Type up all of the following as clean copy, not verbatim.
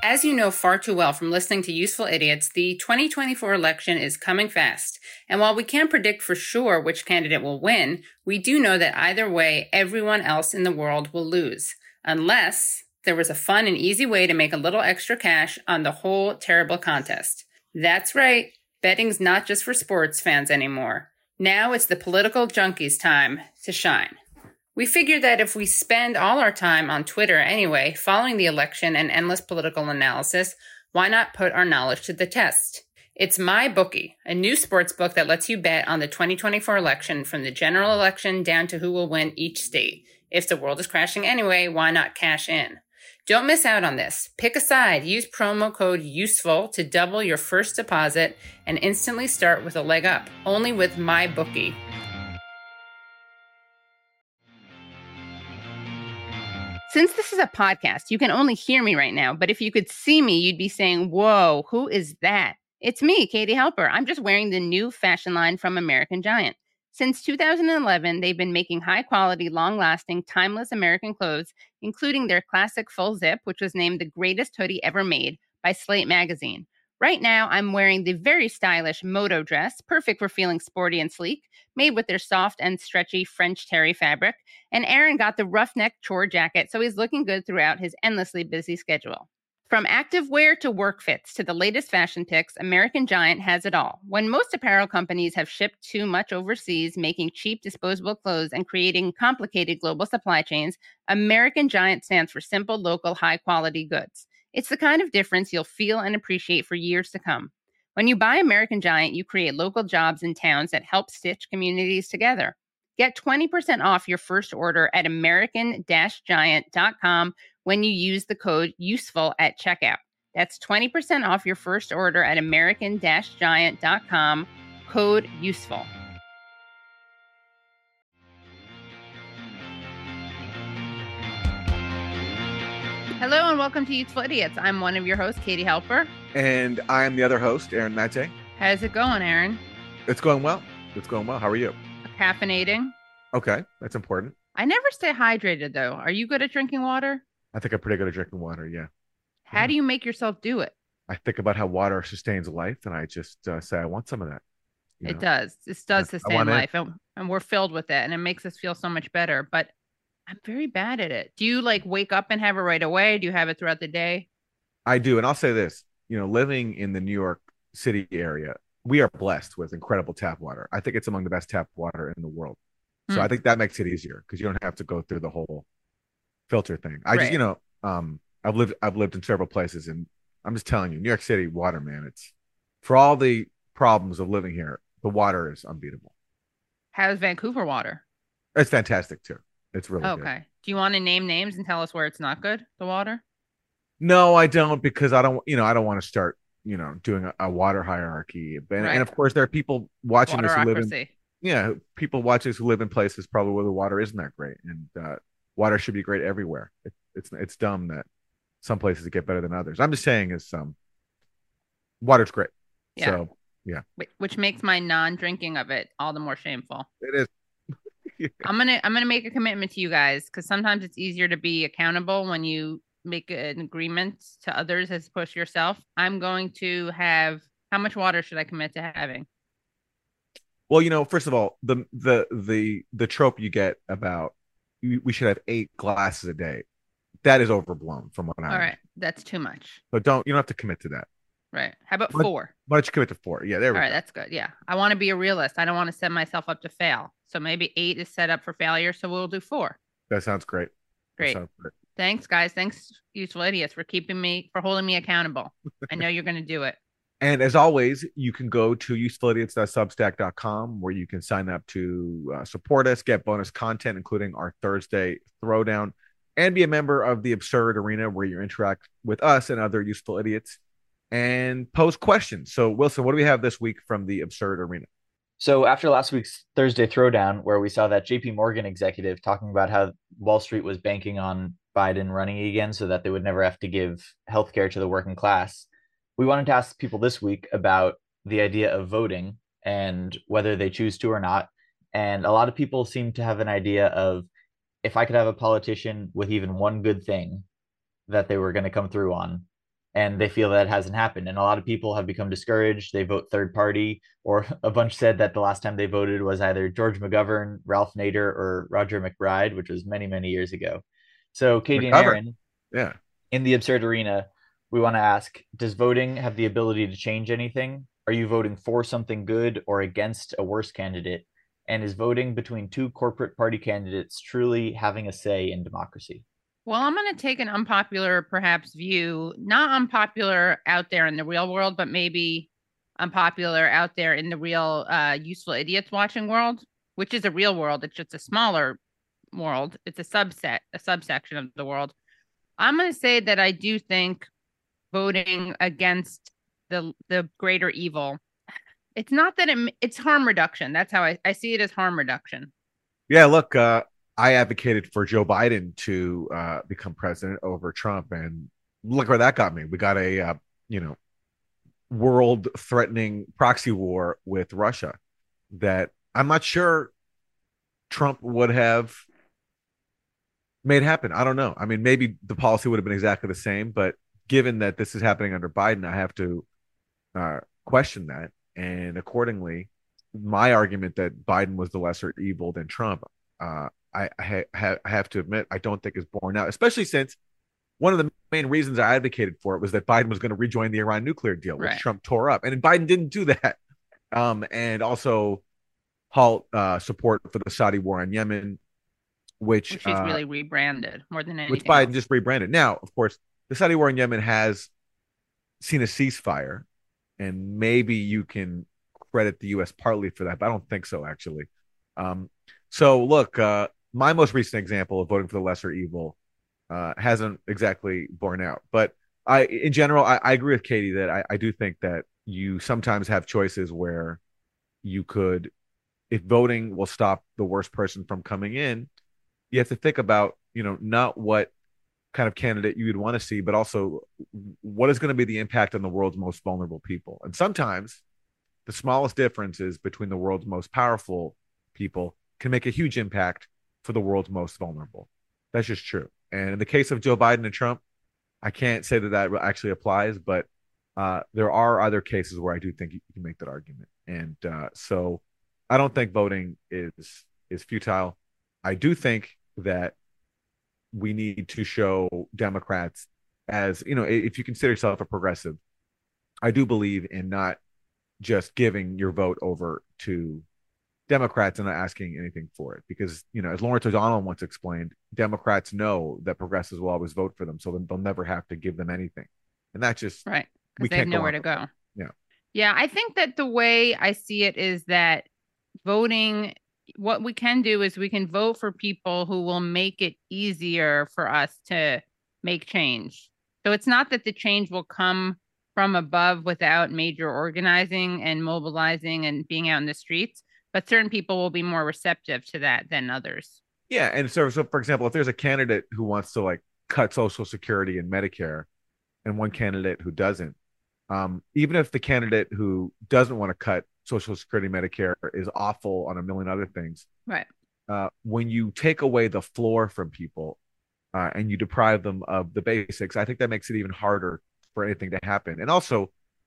As you know far too well from listening to Useful Idiots, the 2024 election is coming fast. And while we can't predict for sure which candidate will win, we do know that either way, everyone else in the world will lose. Unless there was a fun and easy way to make a little extra cash on the whole terrible contest. That's right, betting's not just for sports fans anymore. Now it's the political junkies' time to shine. We figured that if we spend all our time on Twitter anyway, following the election and endless political analysis, why not put our knowledge to the test? It's MyBookie, a new sports book that lets you bet on the 2024 election from the general election down to who will win each state. If the world is crashing anyway, why not cash in? Don't miss out on this. Pick a side. Use promo code USEFUL to double your first deposit and instantly start with a leg up. Only with MyBookie. Since this is a podcast, you can only hear me right now, but if you could see me, you'd be saying, whoa, who is that? It's me, Katie Halper. I'm just wearing the new fashion line from American Giant. Since 2011, they've been making high-quality, long-lasting, timeless American clothes, including their classic full zip, which was named the greatest hoodie ever made by Slate magazine. Right now, I'm wearing the very stylish Moto dress, perfect for feeling sporty and sleek, made with their soft and stretchy French terry fabric. And Aaron got the roughneck chore jacket, so he's looking good throughout his endlessly busy schedule. From activewear to work fits to the latest fashion picks, American Giant has it all. When most apparel companies have shipped too much overseas, making cheap disposable clothes and creating complicated global supply chains, American Giant stands for simple, local, high-quality goods. It's the kind of difference you'll feel and appreciate for years to come. When you buy American Giant, you create local jobs in towns that help stitch communities together. Get 20% off your first order at american-giant.com when you use the code USEFUL at checkout. That's 20% off your first order at american-giant.com, code USEFUL. Hello and welcome to Useful Idiots. I'm one of your hosts, Katie Halper. And I am the other host, Aaron Mate. How's it going, Aaron? It's going well. It's going well. How are you? Caffeinating. Okay, that's important. I never stay hydrated, though. Are you good at drinking water? I think I'm pretty good at drinking water, yeah. How do you make yourself do it? I think about how water sustains life, and I just say I want some of that. It does. This does sustain life, and we're filled with it, and it makes us feel so much better. But I'm very bad at it. Do you wake up and have it right away? Do you have it throughout the day? I do. And I'll say this, living in the New York City area, we are blessed with incredible tap water. I think it's among the best tap water in the world. So I think that makes it easier because you don't have to go through the whole filter thing. I've lived in several places, and I'm just telling you, New York City water, man, it's for all the problems of living here, the water is unbeatable. How's Vancouver water? It's fantastic too. It's really good. Okay. Do you want to name names and tell us where it's not good, the water? No, I don't, because I don't want to start, doing a water hierarchy. And of course, there are people watching this who live in, people watching this who live in places probably where the water isn't that great, and water should be great everywhere. It's dumb that some places get better than others. I'm just saying water's great. Yeah. So yeah. Which makes my non-drinking of it all the more shameful. It is. Yeah. I'm gonna make a commitment to you guys, because sometimes it's easier to be accountable when you make an agreement to others as opposed to yourself. I'm going to have, how much water should I commit to having? Well, first of all, the trope you get about we should have 8 glasses a day, that is overblown from what I All right, that's too much. So you don't have to commit to that. Right. How about 4? Why don't you commit to 4? Yeah, there we go. All right, that's good. Yeah. I want to be a realist. I don't want to set myself up to fail. So maybe 8 is set up for failure. So we'll do 4. That sounds great. Great. Thanks, guys. Thanks, Useful Idiots, for holding me accountable. I know you're going to do it. And as always, you can go to usefulidiots.substack.com, where you can sign up to support us, get bonus content, including our Thursday Throwdown, and be a member of the Absurd Arena, where you interact with us and other useful idiots and pose questions. So, Wilson, what do we have this week from the Absurd Arena? So after last week's Thursday Throwdown, where we saw that JP Morgan executive talking about how Wall Street was banking on Biden running again so that they would never have to give healthcare to the working class, we wanted to ask people this week about the idea of voting and whether they choose to or not. And a lot of people seem to have an idea of, if I could have a politician with even one good thing that they were going to come through on, and they feel that it hasn't happened. And a lot of people have become discouraged. They vote third party, or a bunch said that the last time they voted was either George McGovern, Ralph Nader, or Roger McBride, which was many, many years ago. So, Katie and McGovern. Aaron, Yeah. in the absurd arena, we want to ask, does voting have the ability to change anything? Are you voting for something good or against a worse candidate? And is voting between two corporate party candidates truly having a say in democracy? Well, I'm going to take an unpopular, perhaps, view, not unpopular out there in the real world, but maybe unpopular out there in the real useful idiots watching world, which is a real world. It's just a smaller world. It's a subsection of the world. I'm going to say that I do think voting against the greater evil, it's not that it's harm reduction. That's how I see it, as harm reduction. Yeah, look, I advocated for Joe Biden to become president over Trump, and look where that got me. We got a world-threatening proxy war with Russia that I'm not sure Trump would have made happen. I don't know. I mean, maybe the policy would have been exactly the same, but given that this is happening under Biden, I have to question that, and accordingly, my argument that Biden was the lesser evil than Trump, I have to admit, I don't think is borne out, especially since one of the main reasons I advocated for it was that Biden was going to rejoin the Iran nuclear deal, which Trump tore up. And Biden didn't do that. And also halt support for the Saudi war on Yemen, which he's really rebranded more than anything. Which Biden just rebranded. Now, of course, the Saudi war in Yemen has seen a ceasefire, and maybe you can credit the U.S. partly for that, but I don't think so, actually. So, look, my most recent example of voting for the lesser evil hasn't exactly borne out. But in general, I agree with Katie that I do think that you sometimes have choices where you could, if voting will stop the worst person from coming in, you have to think about, not what kind of candidate you would want to see, but also what is going to be the impact on the world's most vulnerable people. And sometimes the smallest differences between the world's most powerful people can make a huge impact for the world's most vulnerable. That's just true. And in the case of Joe Biden and Trump, I can't say that actually applies, but there are other cases where I do think you can make that argument. And so I don't think voting is futile. I do think that we need to show Democrats as, if you consider yourself a progressive, I do believe in not just giving your vote over to Democrats and not asking anything for it. Because, as Lawrence O'Donnell once explained, Democrats know that progressives will always vote for them, so they'll never have to give them anything. And that's just right. Because they have nowhere to go. Yeah. Yeah, I think that the way I see it is that voting, what we can do is we can vote for people who will make it easier for us to make change. So it's not that the change will come from above without major organizing and mobilizing and being out in the streets, but certain people will be more receptive to that than others. Yeah, and so for example, if there's a candidate who wants to cut Social Security and Medicare, and one candidate who doesn't, even if the candidate who doesn't want to cut Social Security, Medicare is awful on a million other things, right? When you take away the floor from people and you deprive them of the basics, I think that makes it even harder for anything to happen. And also,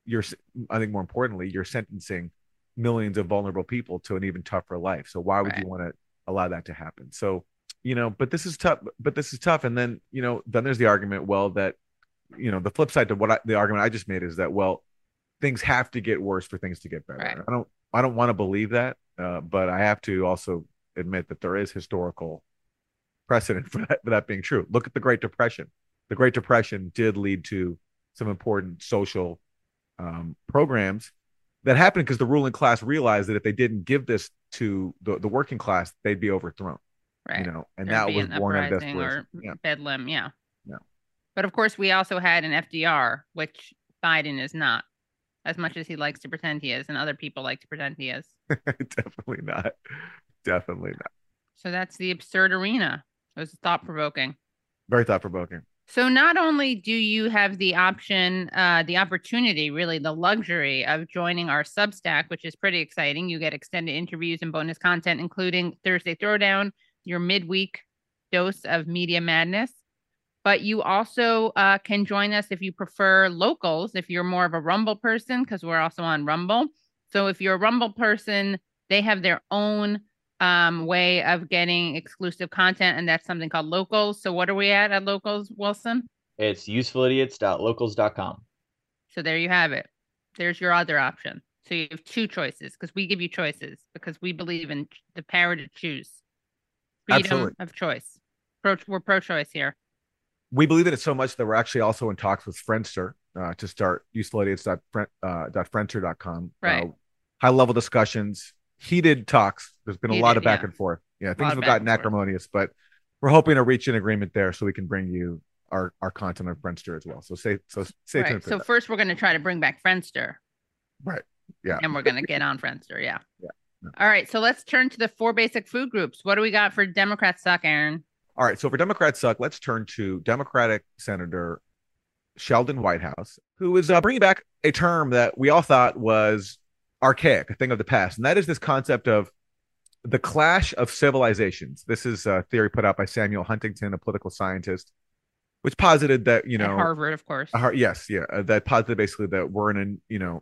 I think more importantly, you're sentencing millions of vulnerable people to an even tougher life. So why would you want to allow that to happen? So, but this is tough. And then, then there's the argument, well, that, the flip side to the argument I just made is that, well, things have to get worse for things to get better. Right. I don't want to believe that, but I have to also admit that there is historical precedent for that being true. Look at the Great Depression. The Great Depression did lead to some important social programs that happened because the ruling class realized that if they didn't give this to the working class, they'd be overthrown. Right. And that was born out of desperation. Bedlam. Yeah. But of course, we also had an FDR, which Biden is not, as much as he likes to pretend he is, and other people like to pretend he is. Definitely not. Definitely not. So that's the absurd arena. It was thought-provoking. Very thought-provoking. So not only do you have the option, the opportunity, really the luxury of joining our Substack, which is pretty exciting. You get extended interviews and bonus content, including Thursday Throwdown, your midweek dose of media madness. But you also can join us if you prefer locals, if you're more of a Rumble person, because we're also on Rumble. So if you're a Rumble person, they have their own way of getting exclusive content, and that's something called Locals. So what are we at Locals, Wilson? It's usefulidiots.locals.com. So there you have it. There's your other option. So you have two choices, because we give you choices, because we believe in the power to choose. Freedom Absolutely. of choice. We're pro-choice here. We believe in it so much that we're actually also in talks with Friendster to start usefulidiots.friendster.com. Right. High-level discussions, heated talks. There's been a lot of back and forth. Yeah, things have gotten acrimonious, but we're hoping to reach an agreement there so we can bring you our content on Friendster as well. So stay tuned for that. First, we're going to try to bring back Friendster. Right. Yeah. And we're going to get on Friendster. Yeah. All right. So let's turn to the 4 basic food groups. What do we got for Democrats suck, Aaron? All right. So for Democrats suck, let's turn to Democratic Senator Sheldon Whitehouse, who is bringing back a term that we all thought was archaic, a thing of the past. And that is this concept of the clash of civilizations. This is a theory put out by Samuel Huntington, a political scientist, which posited that, at Harvard, of course. Yes. Yeah. That posited basically that we're in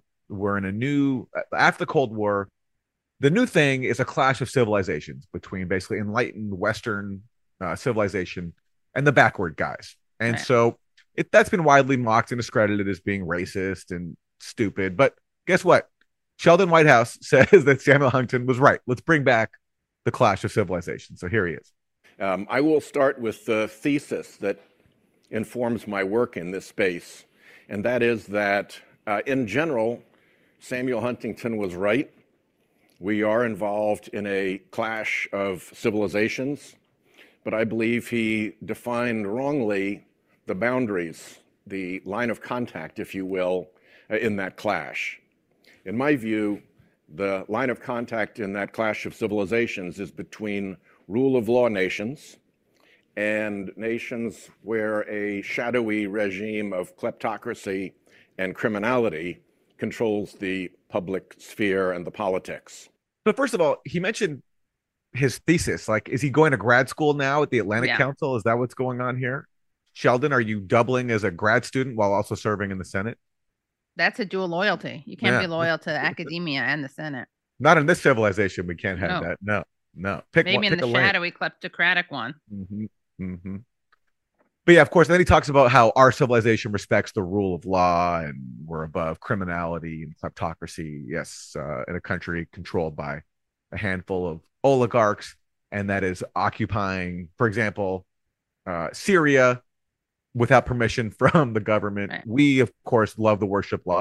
a new, after the Cold War, the new thing is a clash of civilizations between basically enlightened Western civilization and the backward guys. And so that's been widely mocked and discredited as being racist and stupid. But guess what? Sheldon Whitehouse says that Samuel Huntington was right. Let's bring back the clash of civilizations. So here he is. I will start with the thesis that informs my work in this space, and that is that in general, Samuel Huntington was right. We are involved in a clash of civilizations, but I believe he defined wrongly the boundaries, the line of contact, if you will, in that clash. In my view, the line of contact in that clash of civilizations is between rule of law nations and nations where a shadowy regime of kleptocracy and criminality controls the public sphere and the politics. But first of all, he mentioned his thesis. Like, is he going to grad school now at the Atlantic Council? Is that what's going on here? Sheldon, are you doubling as a grad student while also serving in the Senate? That's a dual loyalty. You can't be loyal to academia and the Senate. Not in this civilization. We can't have that. No. Maybe in the shadowy kleptocratic one. Mm-hmm. Mm-hmm. But yeah, of course, then he talks about how our civilization respects the rule of law and we're above criminality and kleptocracy. Yes, in a country controlled by a handful of oligarchs, and that is occupying, for example, Syria without permission from the government. Right. We, of course, love the worship law.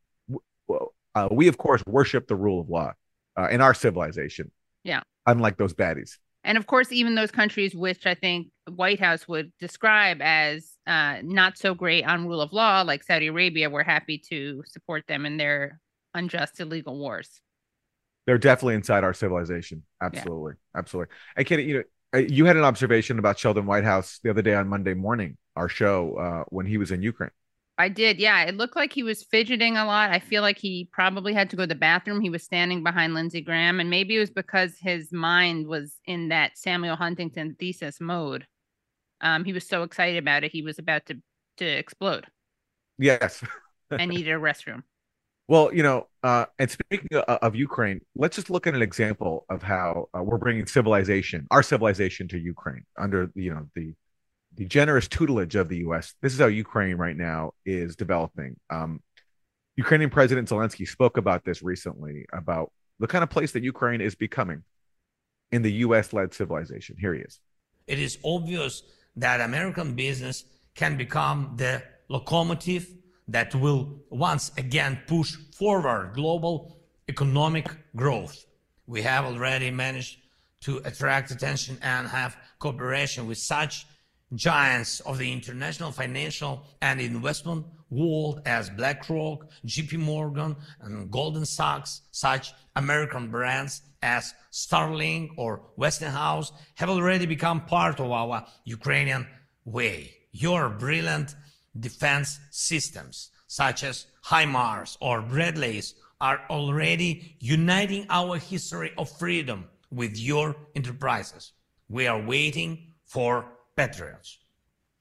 We, of course, worship the rule of law in our civilization. Yeah. Unlike those baddies. And of course, even those countries which I think Whitehouse would describe as not so great on rule of law, like Saudi Arabia, we're happy to support them in their unjust, illegal wars. They're definitely inside our civilization. Absolutely. Yeah. Absolutely. And Katie, you had an observation about Sheldon Whitehouse the other day on Monday morning, our show, when he was in Ukraine. I did. Yeah. It looked like he was fidgeting a lot. I feel like he probably had to go to the bathroom. He was standing behind Lindsey Graham, and maybe it was because his mind was in that Samuel Huntington thesis mode. He was so excited about it. He was about to explode. Yes. And needed a restroom. Well, and speaking of Ukraine, let's just look at an example of how we're bringing our civilization to Ukraine under, the generous tutelage of the U.S. This is how Ukraine right now is developing. Ukrainian President Zelensky spoke about this recently, about the kind of place that Ukraine is becoming in the U.S.-led civilization. Here he is. It is obvious that American business can become the locomotive that will once again push forward global economic growth. We have already managed to attract attention and have cooperation with such giants of the international financial and investment world as BlackRock, JP Morgan, and Goldman Sachs. Such American brands as Starlink or Westinghouse have already become part of our Ukrainian way. Your brilliant defense systems, such as HIMARS or Bradleys, are already uniting our history of freedom with your enterprises. We are waiting for Patriots.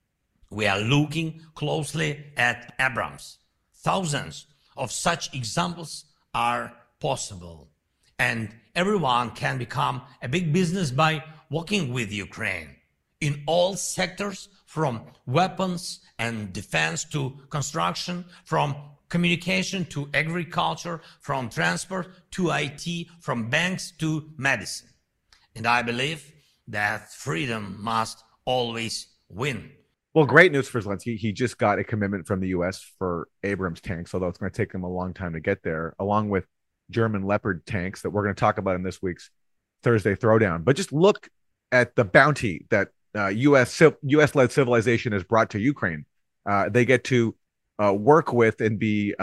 We are looking closely at Abrams. Thousands of such examples are possible. And everyone can become a big business by working with Ukraine in all sectors, from weapons and defense to construction, from communication to agriculture, from transport to IT, from banks to medicine. And I believe that freedom must always win. Well, great news for Zelensky. He just got a commitment from the U.S. for Abrams tanks, although it's going to take him a long time to get there, along with German Leopard tanks that we're going to talk about in this week's Thursday Throwdown. But just look at the bounty that U.S.-led civilization has brought to Ukraine. They get to work with and be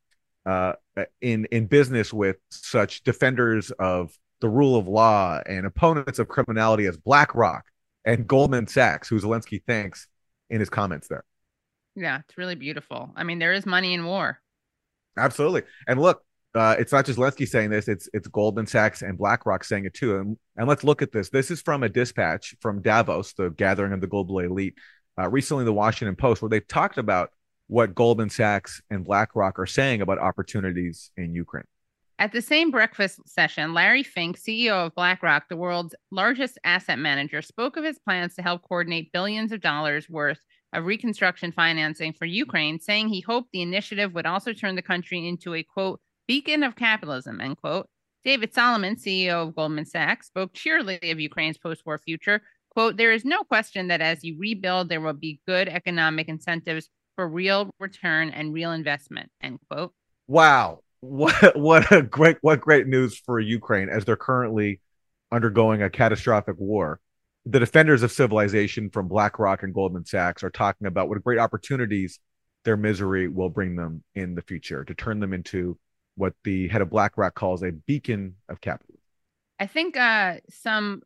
in business with such defenders of the rule of law and opponents of criminality as BlackRock and Goldman Sachs, who Zelensky thanks in his comments there. Yeah, it's really beautiful. I mean, there is money in war. Absolutely. And look, it's not just Zelensky saying this, it's Goldman Sachs and BlackRock saying it too. And let's look at this. This is from a dispatch from Davos, the gathering of the global elite, recently the Washington Post, where they've talked about what Goldman Sachs and BlackRock are saying about opportunities in Ukraine. At the same breakfast session, Larry Fink, CEO of BlackRock, the world's largest asset manager, spoke of his plans to help coordinate billions of dollars worth of reconstruction financing for Ukraine, saying he hoped the initiative would also turn the country into a, quote, beacon of capitalism, end quote. David Solomon, CEO of Goldman Sachs, spoke cheerily of Ukraine's post-war future. Quote, there is no question that as you rebuild, there will be good economic incentives for real return and real investment, end quote. Wow. What great news for Ukraine as they're currently undergoing a catastrophic war. The defenders of civilization from BlackRock and Goldman Sachs are talking about what great opportunities their misery will bring them in the future to turn them into what the head of BlackRock calls a beacon of capitalism. I think some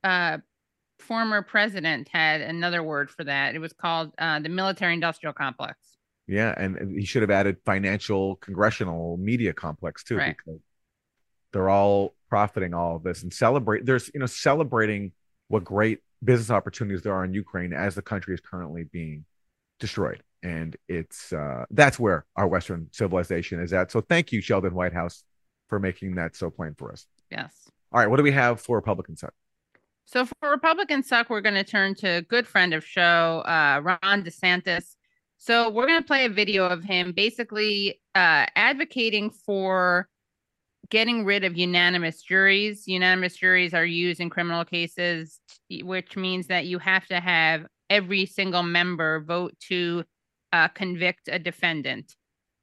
former president had another word for that. It was called the military-industrial complex. Yeah, and he should have added financial congressional media complex too, right, because they're all profiting all of this and celebrating what great business opportunities there are in Ukraine as the country is currently being destroyed. And it's that's where our Western civilization is at. So thank you, Sheldon Whitehouse, for making that so plain for us. Yes. All right, what do we have for Republican Suck? So for Republican Suck, we're going to turn to a good friend of show, Ron DeSantis. So we're going to play a video of him basically advocating for getting rid of unanimous juries. Unanimous juries are used in criminal cases, which means that you have to have every single member vote to convict a defendant.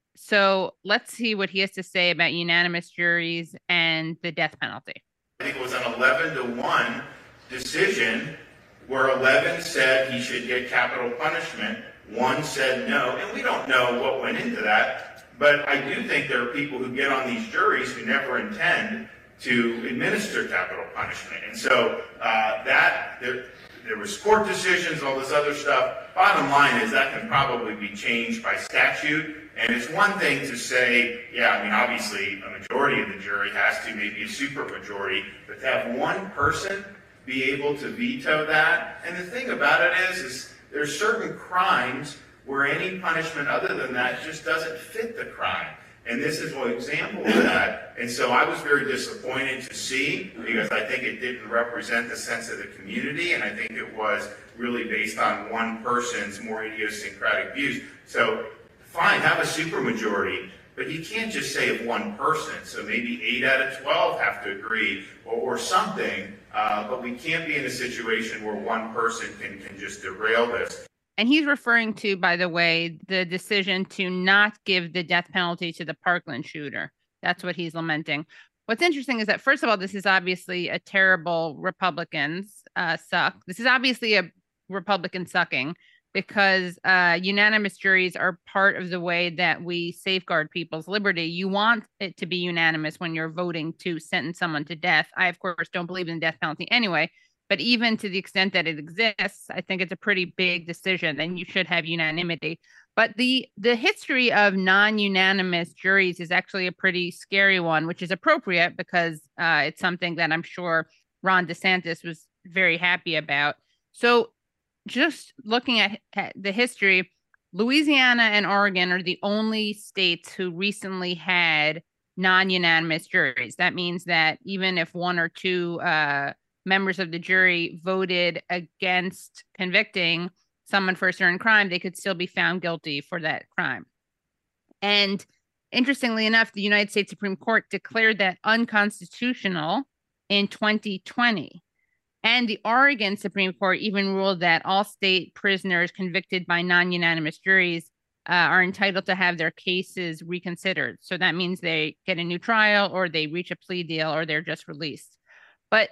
So let's see what he has to say about unanimous juries and the death penalty. I think it was an 11-1 decision where 11 said he should get capital punishment. 1 said no, and we don't know what went into that, but I do think there are people who get on these juries who never intend to administer capital punishment. And so there was court decisions, all this other stuff. Bottom line is that can probably be changed by statute. And it's one thing to say, yeah, I mean, obviously a majority of the jury has to, maybe a supermajority, but to have one person be able to veto that. And the thing about it is there's certain crimes where any punishment other than that just doesn't fit the crime. And this is one example of that. And so I was very disappointed to see, because I think it didn't represent the sense of the community, and I think it was really based on one person's more idiosyncratic views. So fine, have a supermajority, but you can't just say of one person. So maybe 8 out of 12 have to agree or something. But we can't be in a situation where one person can just derail this. And he's referring to, by the way, the decision to not give the death penalty to the Parkland shooter. That's what he's lamenting. What's interesting is that, first of all, this is obviously a terrible Republicans suck. This is obviously a Republican sucking, because unanimous juries are part of the way that we safeguard people's liberty. You want it to be unanimous when you're voting to sentence someone to death. I, of course, don't believe in the death penalty anyway, but even to the extent that it exists, I think it's a pretty big decision, and you should have unanimity. But the history of non-unanimous juries is actually a pretty scary one, which is appropriate because it's something that I'm sure Ron DeSantis was very happy about. So just looking at the history, Louisiana and Oregon are the only states who recently had non-unanimous juries. That means that even if one or two members of the jury voted against convicting someone for a certain crime, they could still be found guilty for that crime. And interestingly enough, the United States Supreme Court declared that unconstitutional in 2020. And the Oregon Supreme Court even ruled that all state prisoners convicted by non-unanimous juries are entitled to have their cases reconsidered. So that means they get a new trial, or they reach a plea deal, or they're just released. But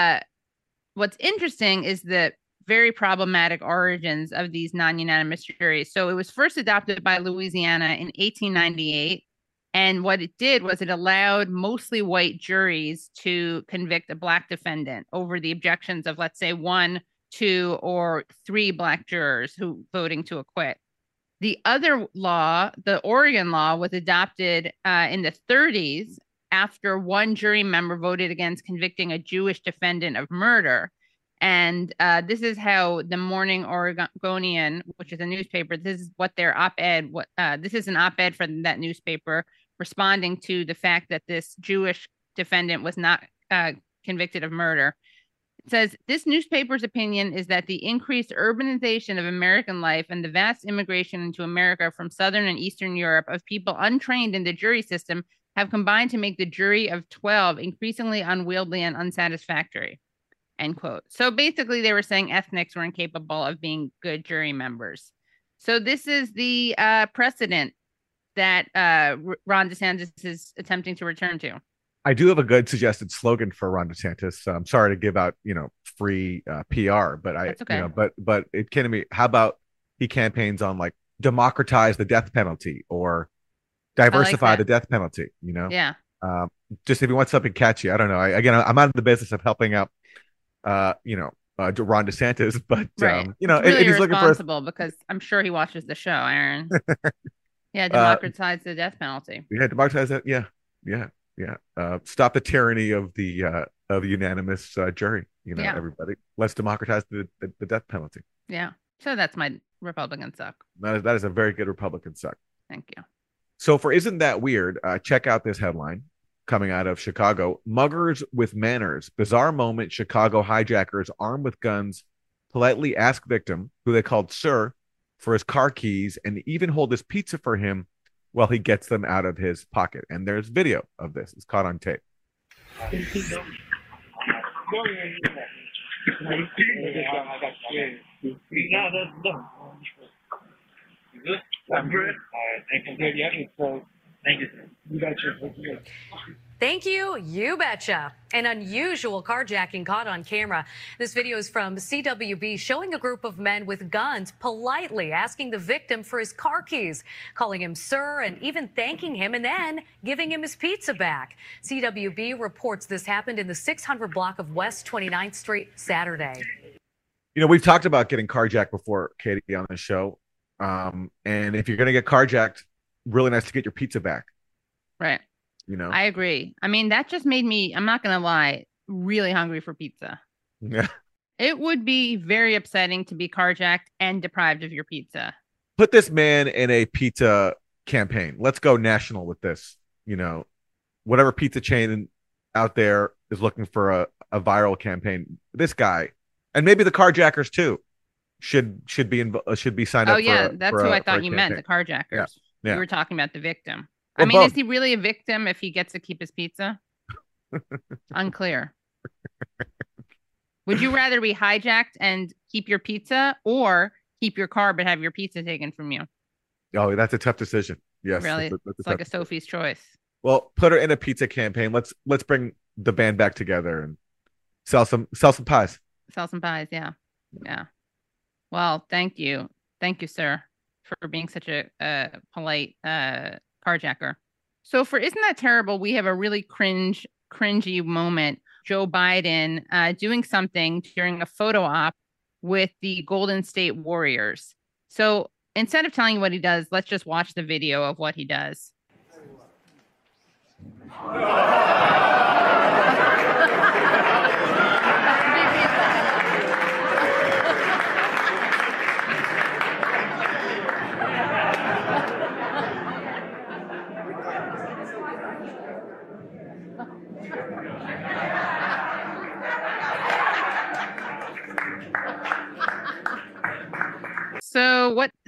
what's interesting is the very problematic origins of these non-unanimous juries. So it was first adopted by Louisiana in 1898. And what it did was it allowed mostly white juries to convict a Black defendant over the objections of, let's say, 1, 2, or 3 Black jurors who voting to acquit. The other law, the Oregon law, was adopted in the 30s after one jury member voted against convicting a Jewish defendant of murder. And this is how the Morning Oregonian, which is a newspaper, this is what their op-ed, this is an op-ed from that newspaper responding to the fact that this Jewish defendant was not convicted of murder. It says, this newspaper's opinion is that the increased urbanization of American life and the vast immigration into America from Southern and Eastern Europe of people untrained in the jury system have combined to make the jury of 12 increasingly unwieldy and unsatisfactory, end quote. So basically they were saying ethnics were incapable of being good jury members. So this is the precedent that Ron DeSantis is attempting to return to. I do have a good suggested slogan for Ron DeSantis. I'm sorry to give out, free PR, but That's okay. But it can be. How about he campaigns on like democratize the death penalty or diversify the death penalty? Yeah. Just if you want something catchy, I don't know. I'm out of the business of helping out, Ron DeSantis, but right. if he's looking for because I'm sure he watches the show, Aaron. Yeah, democratize the death penalty. Yeah, democratize that. Yeah. Stop the tyranny of the unanimous jury. Everybody. Let's democratize the death penalty. Yeah. So that's my Republican suck. That is a very good Republican suck. Thank you. So for Isn't That Weird, check out this headline coming out of Chicago. Muggers with manners. Bizarre moment. Chicago hijackers armed with guns politely ask victim, who they called Sir, for his car keys and even hold his pizza for him while he gets them out of his pocket. And there's video of this. It's caught on tape. Thank you. You betcha. An unusual carjacking caught on camera. This video is from CWB showing a group of men with guns politely asking the victim for his car keys, calling him sir and even thanking him and then giving him his pizza back. CWB reports this happened in the 600 block of West 29th Street Saturday. We've talked about getting carjacked before, Katie, on the show. And if you're going to get carjacked, really nice to get your pizza back. Right. I agree. I mean, that just made me, I'm not going to lie, really hungry for pizza. Yeah. It would be very upsetting to be carjacked and deprived of your pizza. Put this man in a pizza campaign. Let's go national with this. Whatever pizza chain out there is looking for a viral campaign. This guy, and maybe the carjackers too, should be signed up. Oh yeah, that's who I thought you meant. The carjackers. Yeah. You were talking about the victim. Well, I mean, both. Is he really a victim if he gets to keep his pizza? Unclear. Would you rather be hijacked and keep your pizza or keep your car but have your pizza taken from you? Oh, that's a tough decision. Yes. Really? That's It's like a Sophie's choice. Well, put her in a pizza campaign. Let's bring the band back together and sell some pies. Sell some pies, yeah. Yeah. Well, thank you. Thank you, sir, for being such a polite carjacker. So for Isn't That Terrible, we have a really cringy moment. Joe Biden doing something during a photo op with the Golden State Warriors. So instead of telling you what he does, let's just watch the video of what he does.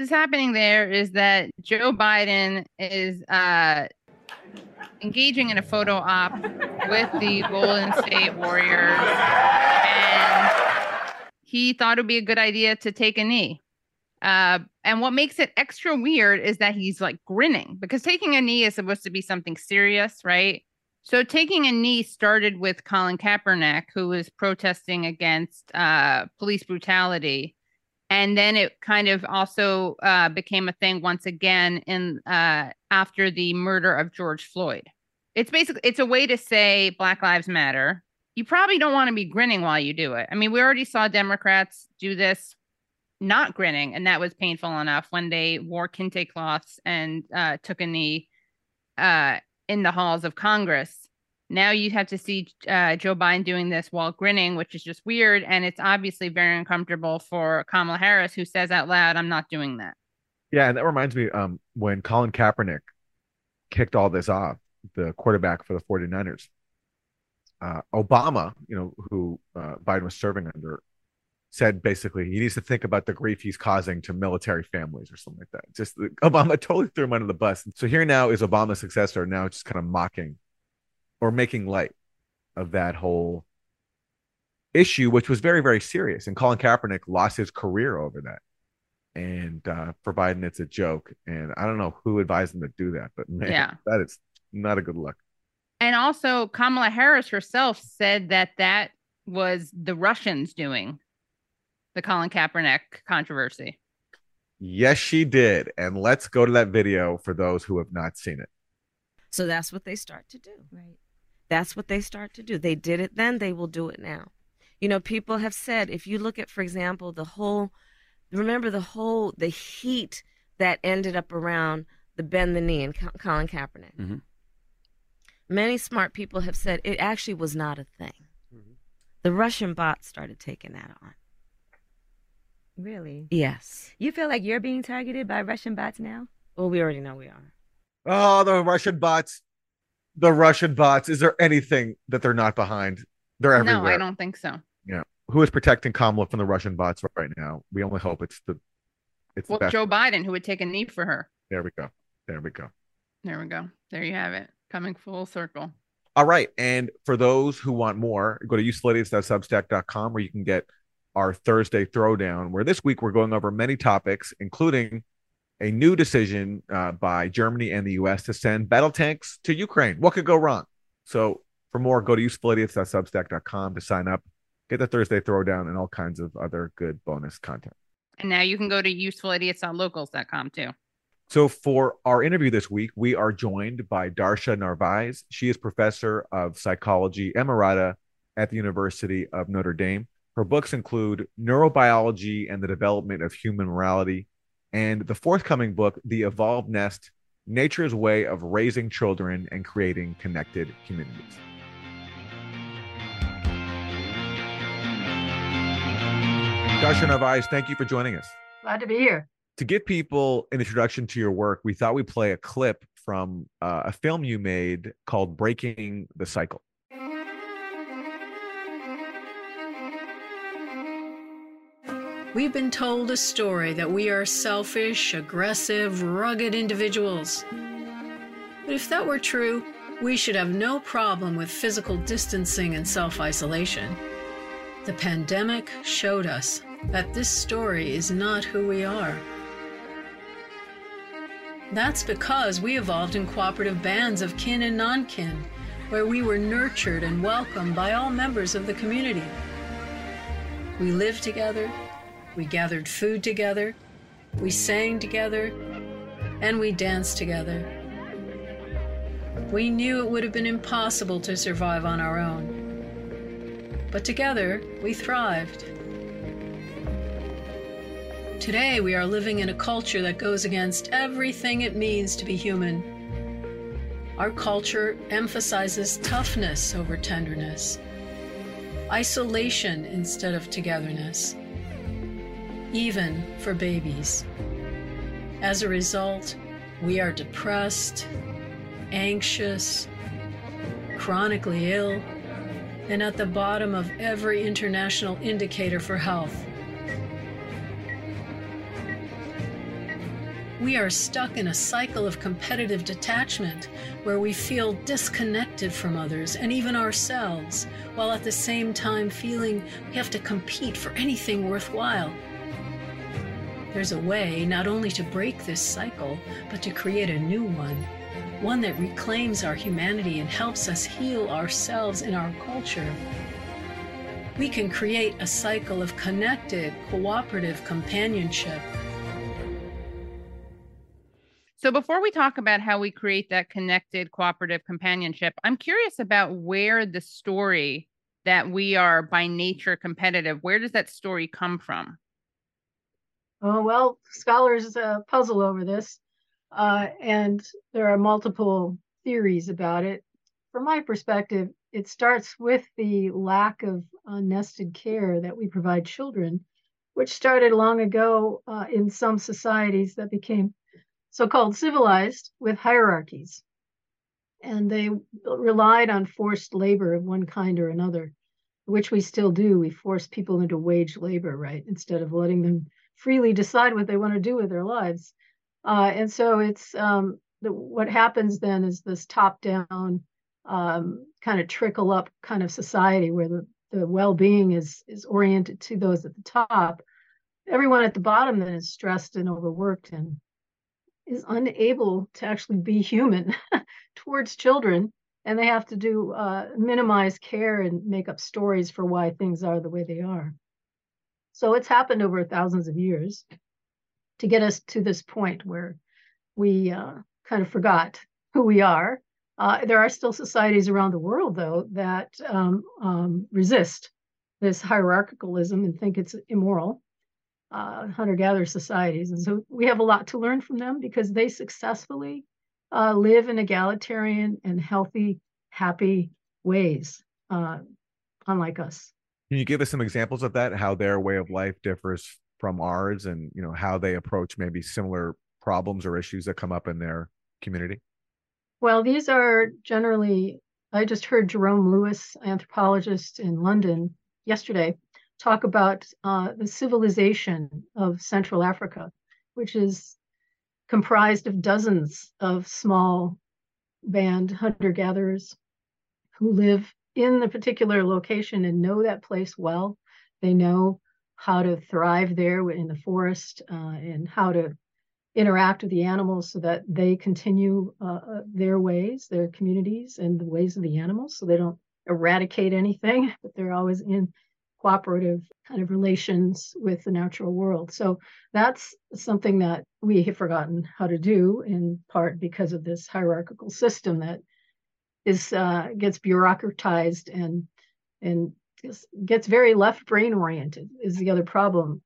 is happening there is that Joe Biden is engaging in a photo op with the Golden State Warriors, and he thought it would be a good idea to take a knee. And what makes it extra weird is that he's like grinning, because taking a knee is supposed to be something serious, right? So taking a knee started with Colin Kaepernick, who was protesting against police brutality. And then it kind of also became a thing once again in after the murder of George Floyd. It's a way to say Black Lives Matter. You probably don't want to be grinning while you do it. I mean, we already saw Democrats do this not grinning, and that was painful enough when they wore kente cloths and took a knee in the halls of Congress. Now you have to see Joe Biden doing this while grinning, which is just weird. And it's obviously very uncomfortable for Kamala Harris, who says out loud, I'm not doing that. Yeah, and that reminds me when Colin Kaepernick kicked all this off, the quarterback for the 49ers, Obama, who Biden was serving under, said basically he needs to think about the grief he's causing to military families or something like that. Just Obama totally threw him under the bus. So here now is Obama's successor now just kind of mocking or making light of that whole issue, which was very, very serious. And Colin Kaepernick lost his career over that. And for Biden, it's a joke. And I don't know who advised him to do that, but man, that is not a good look. And also Kamala Harris herself said that was the Russians doing the Colin Kaepernick controversy. Yes, she did. And let's go to that video for those who have not seen it. So that's what they start to do. Right. That's what they start to do. They did it then, they will do it now. People have said, if you look at, for example, the heat that ended up around the bend the knee and Colin Kaepernick. Mm-hmm. Many smart people have said it actually was not a thing. Mm-hmm. The Russian bots started taking that on. Really? Yes. You feel like you're being targeted by Russian bots now? Well, we already know we are. Oh, the Russian bots. The Russian bots. Is there anything that they're not behind? They're everywhere. No, I don't think so. Yeah. Who is protecting Kamala from the Russian bots right now? We only hope it's the best. Joe Biden, who would take a knee for her. There we go. There we go. There we go. There you have it. Coming full circle. All right. And for those who want more, go to usefullidiots.substack.com, where you can get our Thursday Throwdown, where this week we're going over many topics, including a new decision by Germany and the U.S. to send battle tanks to Ukraine. What could go wrong? So for more, go to usefullidiots.substack.com to sign up, get the Thursday Throwdown, and all kinds of other good bonus content. And now you can go to usefulidiots.locals.com too. So for our interview this week, we are joined by Darsha Narvaez. She is professor of psychology emerita at the University of Notre Dame. Her books include Neurobiology and the Development of Human Morality, and the forthcoming book, The Evolved Nest, Nature's Way of Raising Children and Creating Connected Communities. Darsha Narvaez, thank you for joining us. Glad to be here. To give people an introduction to your work, we thought we'd play a clip from a film you made called Breaking the Cycle. We've been told a story that we are selfish, aggressive, rugged individuals. But if that were true, we should have no problem with physical distancing and self-isolation. The pandemic showed us that this story is not who we are. That's because we evolved in cooperative bands of kin and non-kin, where we were nurtured and welcomed by all members of the community. We lived together, we gathered food together, we sang together, and we danced together. We knew it would have been impossible to survive on our own. But together, we thrived. Today, we are living in a culture that goes against everything it means to be human. Our culture emphasizes toughness over tenderness, isolation instead of togetherness, even for babies. As a result, we are depressed, anxious, chronically ill, and at the bottom of every international indicator for health. We are stuck in a cycle of competitive detachment where we feel disconnected from others and even ourselves, while at the same time feeling we have to compete for anything worthwhile. There's a way not only to break this cycle, but to create a new one that reclaims our humanity and helps us heal ourselves and our culture. We can create a cycle of connected, cooperative companionship. So before we talk about how we create that connected, cooperative companionship, I'm curious about where the story that we are by nature competitive, where does that story come from? Oh, well, scholars puzzle over this, and there are multiple theories about it. From my perspective, it starts with the lack of nested care that we provide children, which started long ago in some societies that became so-called civilized with hierarchies. And they relied on forced labor of one kind or another, which we still do. We force people into wage labor, right? Instead of letting them freely decide what they want to do with their lives. And so it's what happens then is this top-down kind of trickle up kind of society where the well-being is oriented to those at the top. Everyone at the bottom then is stressed and overworked and is unable to actually be human towards children, and they have to do minimize care and make up stories for why things are the way they are. So it's happened over thousands of years to get us to this point where we kind of forgot who we are. There are still societies around the world, though, that resist this hierarchicalism and think it's immoral. Hunter-gatherer societies. And so we have a lot to learn from them because they successfully live in egalitarian and healthy, happy ways, unlike us. Can you give us some examples of that, how their way of life differs from ours and, how they approach maybe similar problems or issues that come up in their community? Well, these are generally, I just heard Jerome Lewis, anthropologist in London yesterday, talk about the civilization of Central Africa, which is comprised of dozens of small band hunter-gatherers who live in the particular location and know that place well. They know how to thrive there in the forest and how to interact with the animals so that they continue their ways, their communities, and the ways of the animals, so they don't eradicate anything, but they're always in cooperative kind of relations with the natural world. So that's something that we have forgotten how to do, in part because of this hierarchical system that is gets bureaucratized and gets very left brain oriented is the other problem.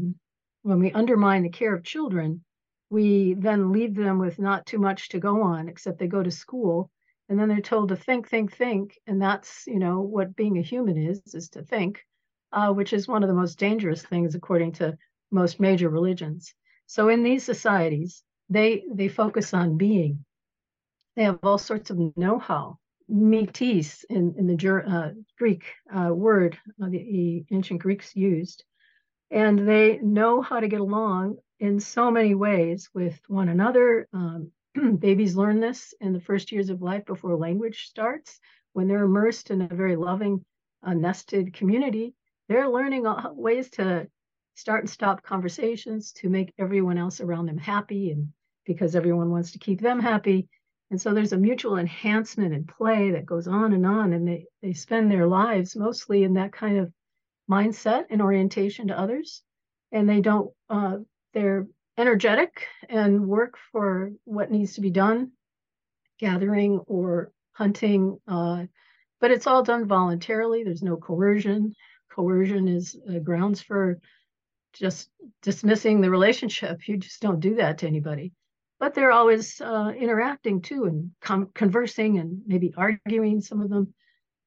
When we undermine the care of children, we then leave them with not too much to go on, except they go to school and then they're told to think. And that's, what being a human is to think. Which is one of the most dangerous things according to most major religions. So in these societies, they focus on being. They have all sorts of know-how, metis in the Greek word the ancient Greeks used, and they know how to get along in so many ways with one another. Babies learn this in the first years of life before language starts. When they're immersed in a very loving, nested community, they're learning ways to start and stop conversations to make everyone else around them happy, and because everyone wants to keep them happy. And so there's a mutual enhancement and play that goes on, and they spend their lives mostly in that kind of mindset and orientation to others. And they don't, they're energetic and work for what needs to be done, gathering or hunting, but it's all done voluntarily. There's no coercion. Coercion is grounds for just dismissing the relationship. You just don't do that to anybody. But they're always interacting too, and conversing and maybe arguing, some of them.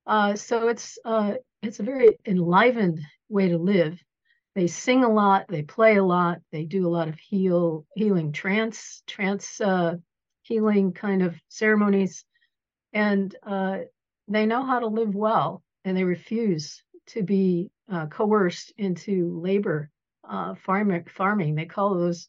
So it's a very enlivened way to live. They sing a lot, they play a lot, they do a lot of healing trance healing kind of ceremonies, and they know how to live well, and they refuse to be coerced into labor, farming. They call those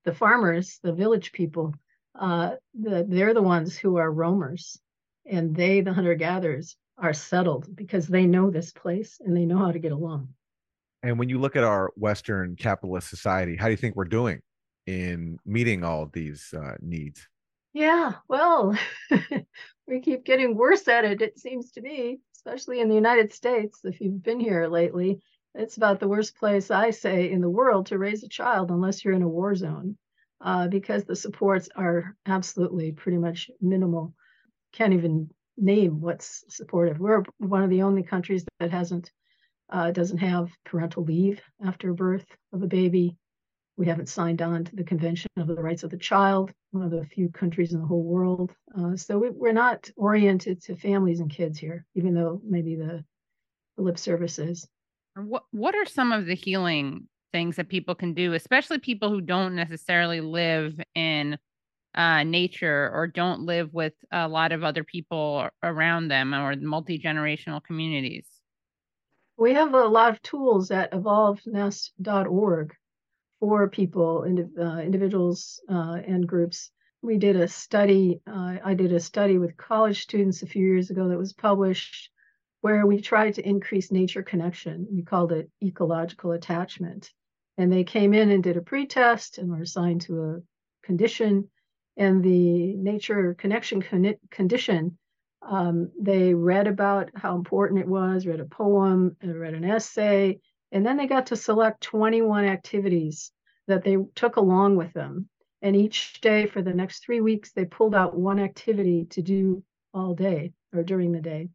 the farmers, the village people, they're the ones who are roamers, and they, the hunter-gatherers, are settled because they know this place and they know how to get along. And when you look at our Western capitalist society, how do you think we're doing in meeting all of these needs? Yeah, well, we keep getting worse at it, it seems to be, especially in the United States. If you've been here lately, it's about the worst place, I say, in the world to raise a child unless you're in a war zone, because the supports are absolutely pretty much minimal. Can't even name what's supportive. We're one of the only countries that doesn't have parental leave after birth of a baby. We haven't signed on to the Convention of the Rights of the Child, one of the few countries in the whole world. So we're not oriented to families and kids here, even though maybe the lip service is. What are some of the healing things that people can do, especially people who don't necessarily live in nature or don't live with a lot of other people around them or multi-generational communities? We have a lot of tools at evolvenest.org for people, individuals and groups. We did a study, I did a study with college students a few years ago that was published, where we tried to increase nature connection. We called it ecological attachment. And they came in and did a pretest and were assigned to a condition. And the nature connection condition, they read about how important it was, read a poem, and read an essay, and then they got to select 21 activities that they took along with them. And each day for the next 3 weeks, they pulled out one activity to do all day or during the day.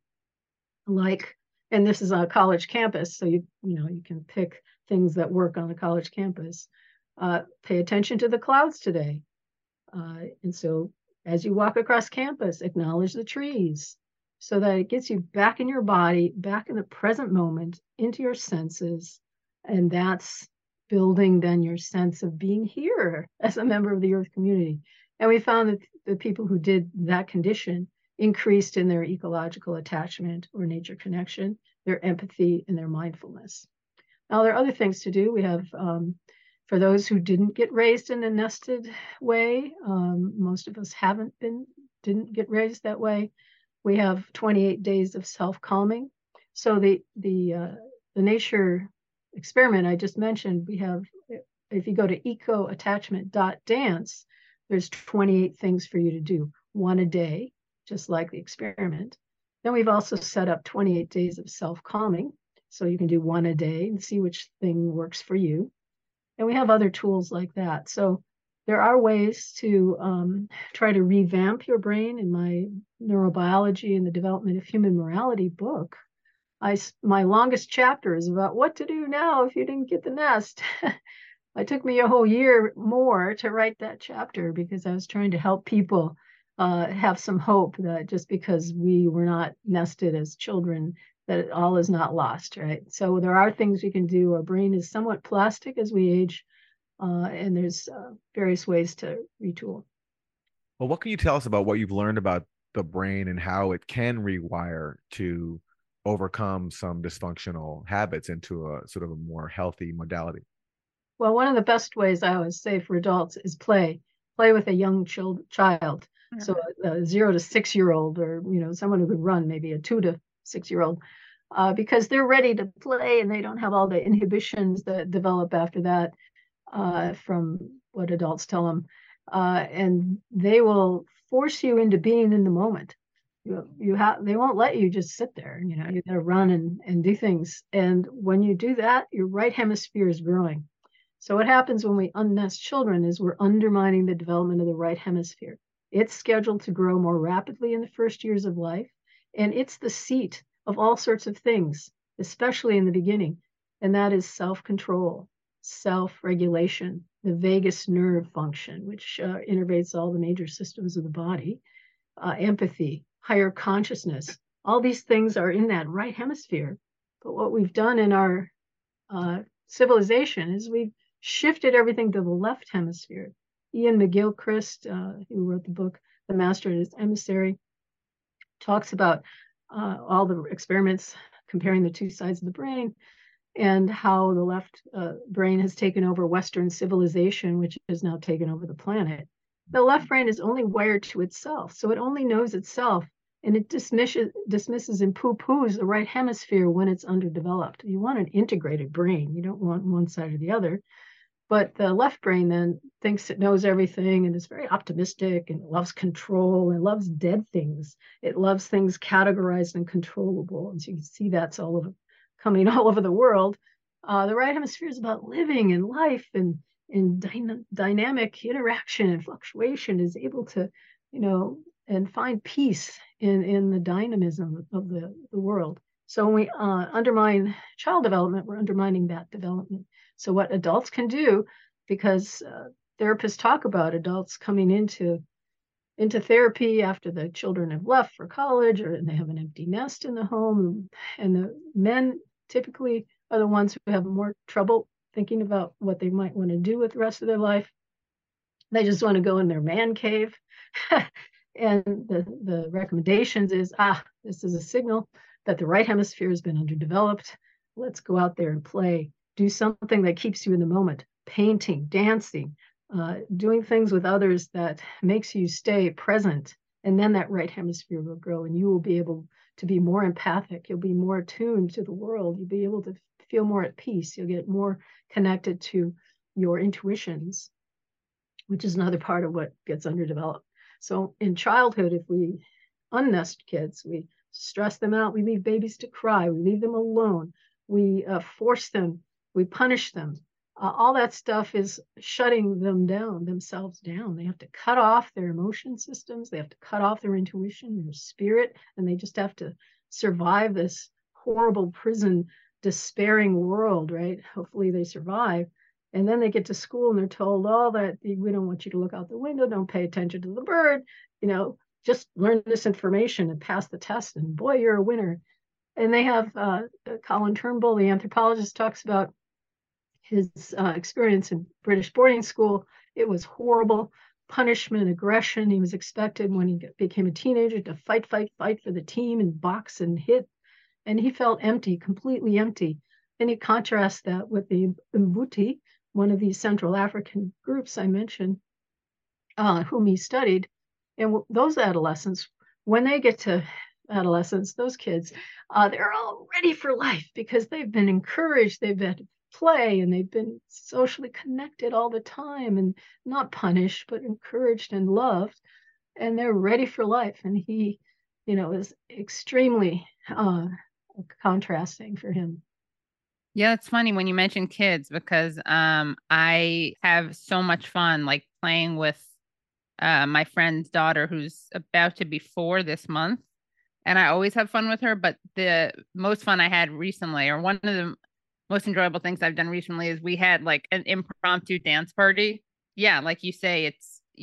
And this is on a college campus, so you can pick things that work on a college campus. Pay attention to the clouds today. And so as you walk across campus, acknowledge the trees so that it gets you back in your body, back in the present moment, into your senses. And that's building then your sense of being here as a member of the Earth community. And we found that the people who did that condition increased in their ecological attachment or nature connection, their empathy, and their mindfulness. Now, there are other things to do. We have, for those who didn't get raised in a nested way, most of us didn't get raised that way. We have 28 days of self-calming. So the nature experiment I just mentioned, we have, if you go to ecoattachment.dance, there's 28 things for you to do, one a day, just like the experiment. Then we've also set up 28 days of self-calming. So you can do one a day and see which thing works for you. And we have other tools like that. So there are ways to try to revamp your brain. In my Neurobiology and the Development of Human Morality book, my longest chapter is about what to do now if you didn't get the nest. It took me a whole year more to write that chapter because I was trying to help people have some hope that just because we were not nested as children, that all is not lost, right? So there are things we can do. Our brain is somewhat plastic as we age, and there's various ways to retool. Well, what can you tell us about what you've learned about the brain and how it can rewire to overcome some dysfunctional habits into a sort of a more healthy modality? Well, one of the best ways I always say for adults is play with a young child. Mm-hmm. So a 0 to 6 year old, or someone who could run, maybe a 2 to 6 year old, because they're ready to play and they don't have all the inhibitions that develop after that from what adults tell them, and they will force you into being in the moment. They won't let you just sit there. You got to run and do things. And when you do that, your right hemisphere is growing. So what happens when we unnest children is we're undermining the development of the right hemisphere. It's scheduled to grow more rapidly in the first years of life, and it's the seat of all sorts of things, especially in the beginning. And that is self-control, self-regulation, the vagus nerve function, which innervates all the major systems of the body, empathy, higher consciousness. All these things are in that right hemisphere. But what we've done in our civilization is we've shifted everything to the left hemisphere. Ian McGilchrist, who wrote the book, The Master and His Emissary, talks about all the experiments comparing the two sides of the brain. and how the left brain has taken over Western civilization, which has now taken over the planet. The left brain is only wired to itself, so it only knows itself, and it dismisses and poo-poos the right hemisphere when it's underdeveloped. You want an integrated brain. You don't want one side or the other. But the left brain then thinks it knows everything and is very optimistic and loves control and loves dead things. It loves things categorized and controllable. And so you can see that's coming all over the world. The right hemisphere is about living and life and dynamic interaction and fluctuation, is able to, and find peace in the dynamism of the world. So when we undermine child development, we're undermining that development. So what adults can do, because therapists talk about adults coming into therapy after the children have left for college, or they have an empty nest in the home, and the men typically are the ones who have more trouble thinking about what they might want to do with the rest of their life. They just want to go in their man cave. And the recommendations is, this is a signal that the right hemisphere has been underdeveloped. Let's go out there and play. Do something that keeps you in the moment. Painting, dancing, doing things with others that makes you stay present. And then that right hemisphere will grow, and you will be able to be more empathic. You'll be more attuned to the world. You'll be able to feel more at peace. You'll get more connected to your intuitions, which is another part of what gets underdeveloped. So in childhood, if we unnest kids, we stress them out, we leave babies to cry, we leave them alone, we force them, we punish them. All that stuff is shutting themselves down. They have to cut off their emotion systems. They have to cut off their intuition, their spirit, and they just have to survive this horrible prison, despairing world, right? Hopefully they survive. And then they get to school and they're told, that we don't want you to look out the window, don't pay attention to the bird, just learn this information and pass the test, and boy, you're a winner. And they have Colin Turnbull, the anthropologist, talks about his experience in British boarding school. It was horrible. Punishment, aggression. He was expected when he became a teenager to fight for the team and box and hit. And he felt empty, completely empty. And he contrasts that with the Mbuti, one of these Central African groups I mentioned, whom he studied. And those adolescents, when they get to adolescence, those kids, they're all ready for life because they've been encouraged, they've had play, and they've been socially connected all the time, and not punished, but encouraged and loved. And they're ready for life. And he, is extremely contrasting for him. Yeah, it's funny when you mention kids, because I have so much fun like playing with my friend's daughter, who's about to be 4 this month. And I always have fun with her. But the most fun I had recently, or one of the most enjoyable things I've done recently, is we had like an impromptu dance party. Yeah, like you say,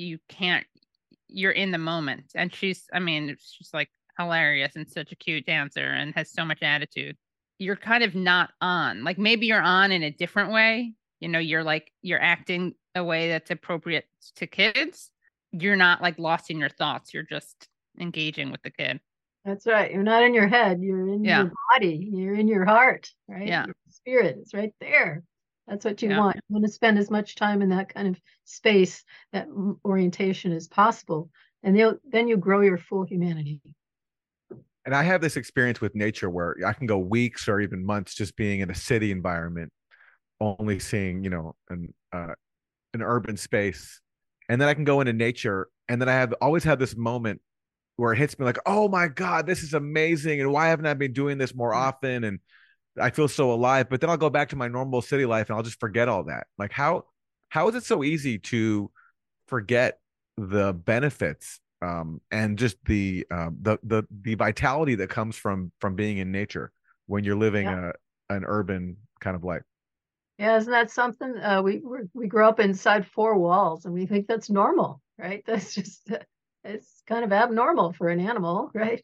you're in the moment. And she's just like hilarious and such a cute dancer and has so much attitude. You're kind of not on, like maybe you're on in a different way. You're acting a way that's appropriate to kids. You're not like lost in your thoughts. You're just engaging with the kid. That's right. You're not in your head. You're in your body. You're in your heart, right? Yeah. Your spirit is right there. That's what you want. You want to spend as much time in that kind of space, that orientation as possible. And then you grow your full humanity. And I have this experience with nature where I can go weeks or even months just being in a city environment, only seeing, an urban space. And then I can go into nature, and then I always have this moment where it hits me like, oh my God, this is amazing. And why haven't I been doing this more often? And I feel so alive. But then I'll go back to my normal city life and I'll just forget all that. Like how is it so easy to forget the benefits and just the vitality that comes from being in nature when you're living an urban kind of life? Yeah, isn't that something? We grow up inside 4 walls and we think that's normal, right? That's just it's kind of abnormal for an animal, right?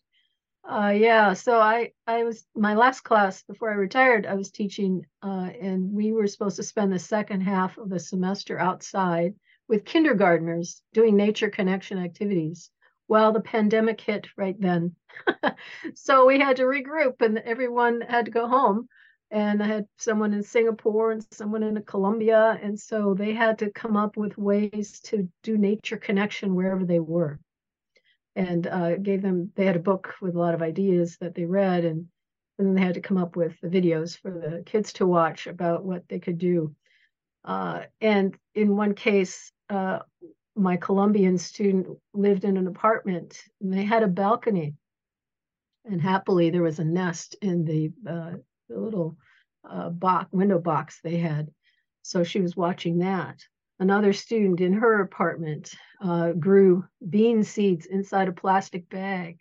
So I was, my last class before I retired, I was teaching, and we were supposed to spend the second half of the semester outside with kindergartners doing nature connection activities. Well, the pandemic hit right then. So we had to regroup and everyone had to go home. and I had someone in Singapore and someone in Colombia. And so they had to come up with ways to do nature connection wherever they were. And they had a book with a lot of ideas that they read, and then they had to come up with the videos for the kids to watch about what they could do. And in one case, my Colombian student lived in an apartment, and they had a balcony. And happily, there was a nest in the little window box they had. So she was watching that. Another student in her apartment grew bean seeds inside a plastic bag.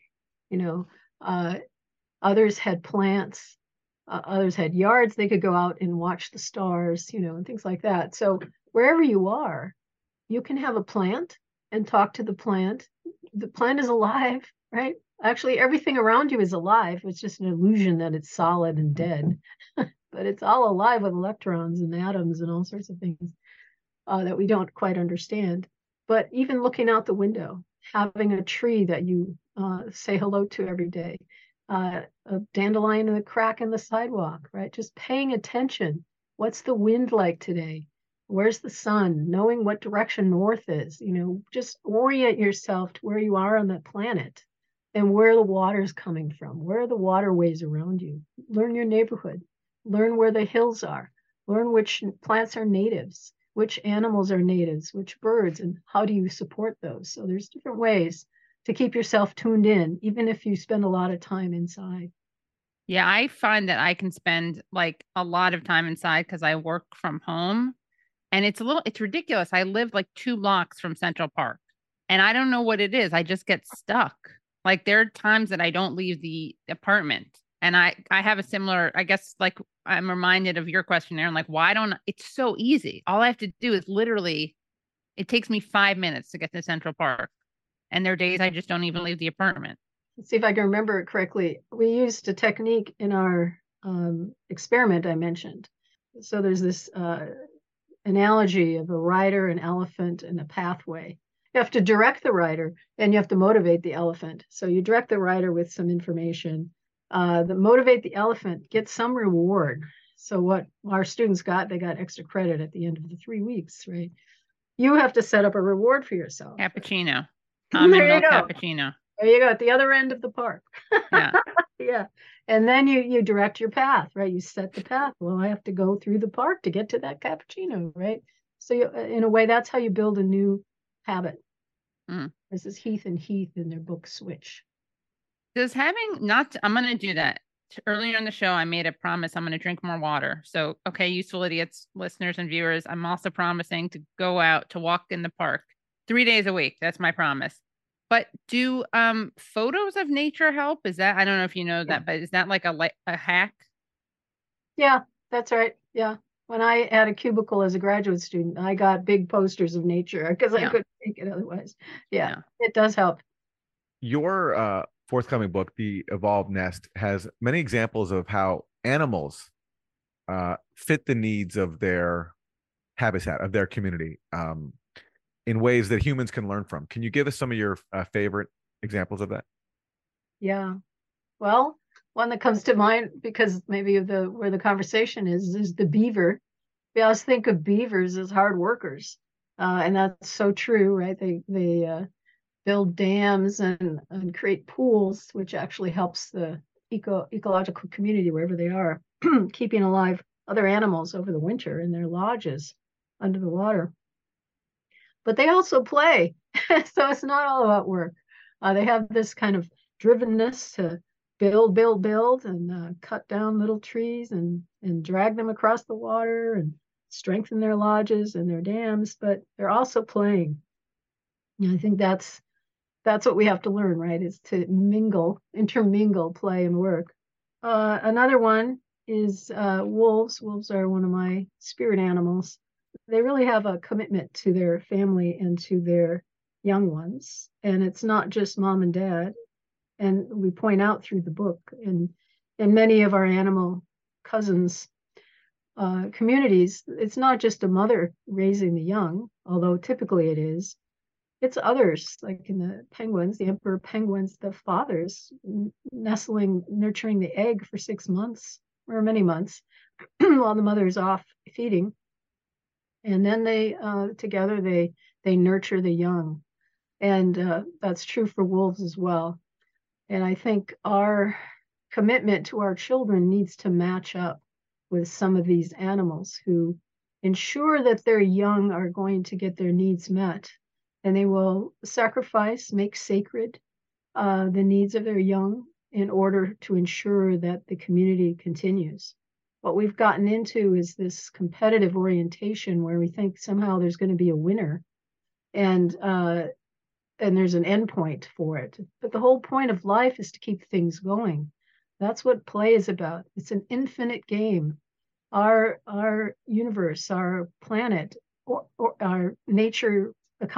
Others had plants. Others had yards. They could go out and watch the stars, and things like that. So wherever you are, you can have a plant and talk to the plant. The plant is alive, right? Actually, everything around you is alive. It's just an illusion that it's solid and dead. But it's all alive with electrons and atoms and all sorts of things that we don't quite understand. But even looking out the window, having a tree that you say hello to every day, a dandelion in the crack in the sidewalk, right? Just paying attention. What's the wind like today? Where's the sun? Knowing what direction north is, just orient yourself to where you are on the planet and where the water's coming from. Where are the waterways around you? Learn your neighborhood. Learn where the hills are. Learn which plants are natives, which animals are natives, which birds, and how do you support those? So there's different ways to keep yourself tuned in, even if you spend a lot of time inside. Yeah, I find that I can spend like a lot of time inside because I work from home, and it's ridiculous. I live like 2 blocks from Central Park, and I don't know what it is. I just get stuck. Like there are times that I don't leave the apartment, and I have a similar, I guess, like I'm reminded of your question, Aaron, like it's so easy. All I have to do is literally, it takes me 5 minutes to get to Central Park. And there are days I just don't even leave the apartment. Let's see if I can remember it correctly. We used a technique in our experiment I mentioned. So there's this analogy of a rider, an elephant, and a pathway. You have to direct the rider and you have to motivate the elephant. So you direct the rider with some information. Motivate the elephant, get some reward. So what our students got, they got extra credit at the end of the 3 weeks, right? You have to set up a reward for yourself. Cappuccino. There you go. Cappuccino. There you go, at the other end of the park. Yeah. Yeah. And then you direct your path, right? You set the path. Well, I have to go through the park to get to that cappuccino, right? So in a way, that's how you build a new habit. This is Heath and Heath in their book Switch. I'm going to do that. Earlier in the show, I made a promise I'm going to drink more water. So, okay, Useful Idiots, listeners and viewers, I'm also promising to go out to walk in the park 3 days a week. That's my promise. But do photos of nature help? Is that, I don't know if you know that, but is that like a hack? Yeah, that's right. Yeah. When I had a cubicle as a graduate student, I got big posters of nature because I couldn't take it otherwise. Yeah, it does help. Your forthcoming book, The Evolved Nest, has many examples of how animals fit the needs of their habitat, of their community, in ways that humans can learn from. Can you give us some of your favorite examples of that? Yeah. Well, one that comes to mind, because maybe where the conversation is the beaver. We always think of beavers as hard workers, and that's so true, right? They build dams and create pools, which actually helps the ecological community wherever they are, keeping alive other animals over the winter in their lodges under the water. But they also play, so it's not all about work. They have this kind of drivenness to build, and cut down little trees and drag them across the water and strengthen their lodges and their dams. But they're also playing. And I think that's what we have to learn, right? Is to intermingle play and work. Another one is wolves. Wolves are one of my spirit animals. They really have a commitment to their family and to their young ones. And it's not just mom and dad. And we point out through the book, and in many of our animal cousins communities, it's not just a mother raising the young, although typically it is. It's others, like in the penguins, the emperor penguins, the fathers nurturing the egg for 6 months or many months, while the mother is off feeding. And then they together they nurture the young, and that's true for wolves as well. And I think our commitment to our children needs to match up with some of these animals who ensure that their young are going to get their needs met, and they will sacrifice, make sacred the needs of their young in order to ensure that the community continues. What we've gotten into is this competitive orientation where we think somehow there's going to be a winner, and there's an endpoint for it. But the whole point of life is to keep things going. That's what play is about. It's an infinite game. Our universe, our planet, or our nature's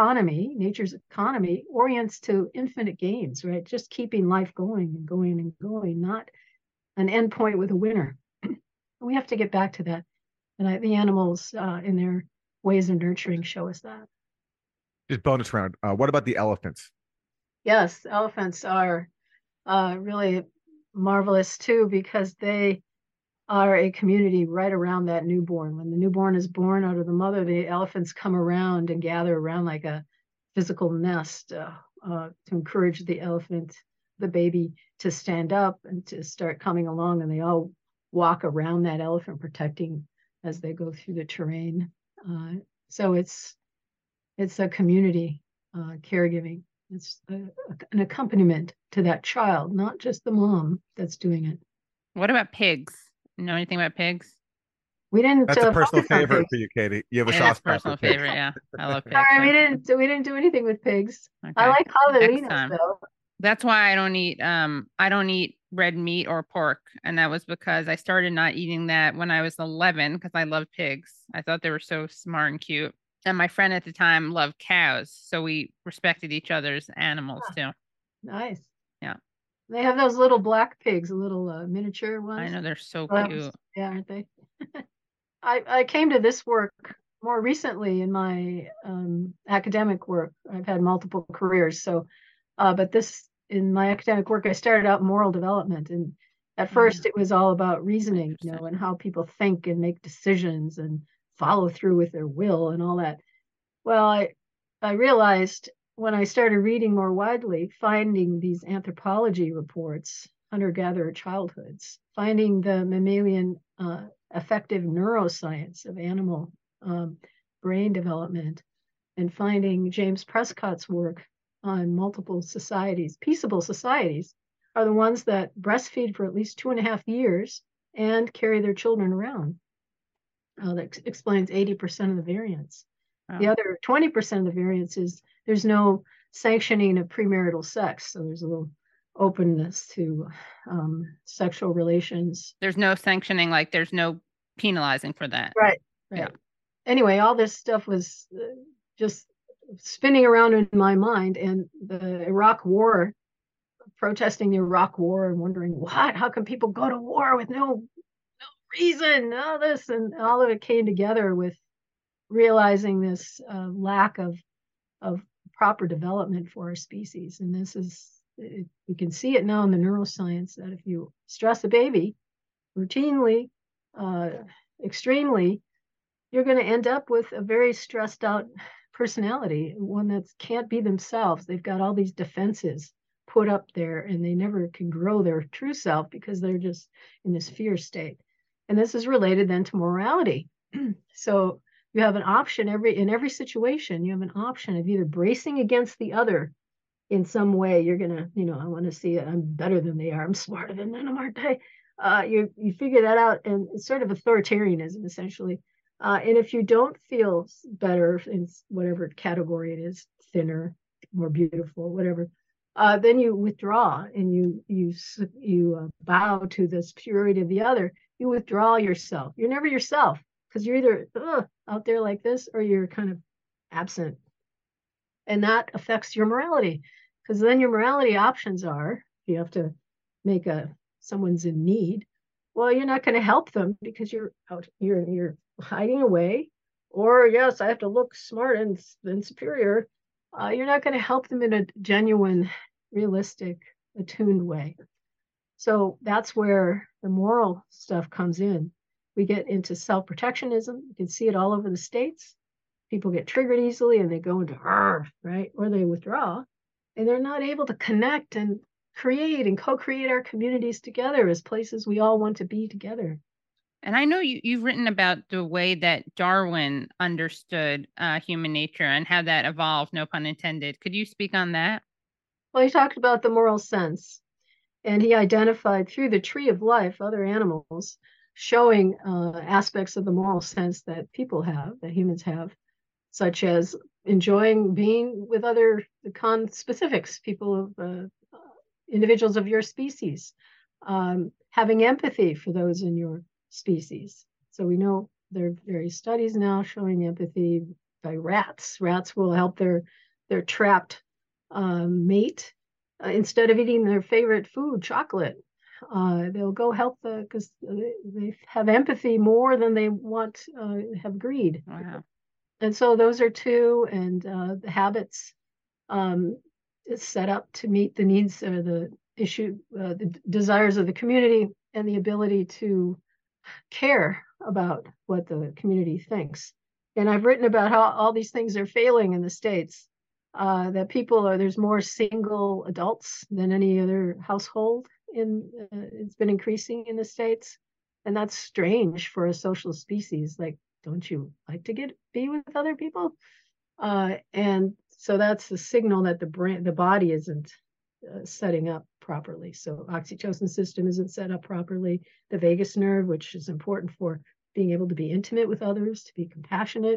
economy orients to infinite games, right? Just keeping life going and going and going, not an endpoint with a winner. We have to get back to that. And the animals in their ways of nurturing show us that. Just bonus round. What about the elephants? Yes, elephants are really marvelous too, because they are a community right around that newborn. When the newborn is born out of the mother, the elephants come around and gather around like a physical nest to encourage the baby, to stand up and to start coming along. And they all walk around that elephant, protecting as they go through the terrain. So it's a community caregiving. It's an accompaniment to that child, not just the mom that's doing it. What about pigs? Know anything about pigs? We didn't. That's a personal favorite for you, Katie. You have a soft spot for pigs. Favorite, yeah. I love pigs. Sorry, we didn't do anything with pigs. Okay. I like javelinas though. That's why I don't eat red meat or pork, and that was because I started not eating that when I was 11 because I loved pigs. I thought they were so smart and cute. And my friend at the time loved cows, so we respected each other's animals too. Nice. Yeah. They have those little black pigs, little miniature ones. I know, they're so cute. Yeah, aren't they? I came to this work more recently in my academic work. I've had multiple careers, so but in my academic work, I started out in moral development, and at first it was all about reasoning, and how people think and make decisions and follow through with their will and all that. Well, I realized when I started reading more widely, finding these anthropology reports, hunter-gatherer childhoods, finding the mammalian affective neuroscience of animal brain development, and finding James Prescott's work on multiple societies, peaceable societies, are the ones that breastfeed for at least 2.5 years and carry their children around. That explains 80% of the variance. Wow. The other 20% of the variance is there's no sanctioning of premarital sex. So there's a little openness to sexual relations. There's no sanctioning, like there's no penalizing for that. Right. Yeah. Anyway, all this stuff was just spinning around in my mind, and the Iraq War, protesting the Iraq War and wondering how can people go to war with no reason, all this, and all of it came together with realizing this lack of proper development for our species. And this is, you can see it now in the neuroscience, that if you stress a baby routinely, extremely, you're going to end up with a very stressed out personality, one that can't be themselves. They've got all these defenses put up there, and they never can grow their true self because they're just in this fear state. And this is related then to morality. So you have an option in every situation. You have an option of either bracing against the other in some way. You're gonna, I want to see it. I'm better than they are. I'm smarter than them, aren't I? You figure that out, and it's sort of authoritarianism essentially. And if you don't feel better in whatever category it is, thinner, more beautiful, whatever, then you withdraw and you bow to the superiority of the other. You withdraw yourself. You're never yourself, because you're either out there like this, or you're kind of absent. And that affects your morality, because then your morality options are, you have to make someone's in need. Well, you're not going to help them because you're out, you're hiding away, or yes, I have to look smart and superior. You're not going to help them in a genuine, realistic, attuned way. So that's where the moral stuff comes in. We get into self-protectionism. You can see it all over the states. People get triggered easily and they go into right? Or they withdraw and they're not able to connect and create and co-create our communities together as places we all want to be together. And I know you've written about the way that Darwin understood human nature and how that evolved, no pun intended. Could you speak on that? Well, he talked about the moral sense, and he identified through the tree of life other animals showing aspects of the moral sense that people have, that humans have, such as enjoying being with other conspecifics, people of individuals of your species, having empathy for those in your species. So we know there are various studies now showing empathy by rats. Rats will help their trapped mate instead of eating their favorite food, chocolate. They'll go help because they have empathy more than they want have greed. Wow. And so those are two, and the habits is set up to meet the needs or the desires of the community, and the ability to care about what the community thinks. And I've written about how all these things are failing in the States, that there's more single adults than any other household it's been increasing in the States. And that's strange for a social species. Like, don't you like to be with other people? And so that's the signal that the body isn't setting up properly. So oxytocin system isn't set up properly. The vagus nerve, which is important for being able to be intimate with others, to be compassionate,